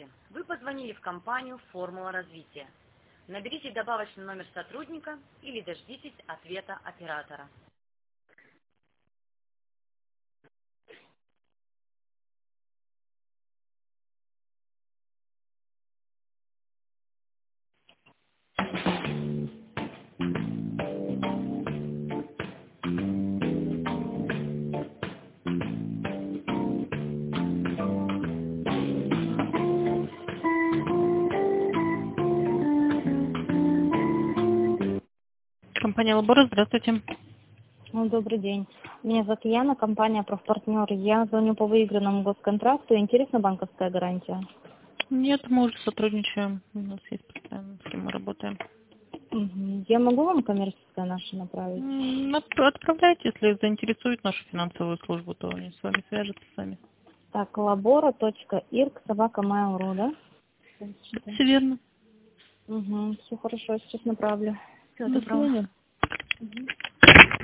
Вы позвонили в компанию «Формула развития». Наберите добавочный номер сотрудника или дождитесь ответа оператора. Компания Лабора, здравствуйте. Добрый день. Меня зовут Яна, компания «Профпартнер». Я звоню по выигранному госконтракту. Интересна банковская гарантия? Нет, мы уже сотрудничаем. У нас есть постоянно, с кем мы работаем. Я могу вам коммерческое наше направить? Отправляйте, если заинтересует нашу финансовую службу, то они с вами свяжутся сами. Так, labora.irk@mail.ru, да? Все верно. Все хорошо, сейчас направлю. Всего До доброго. свидания.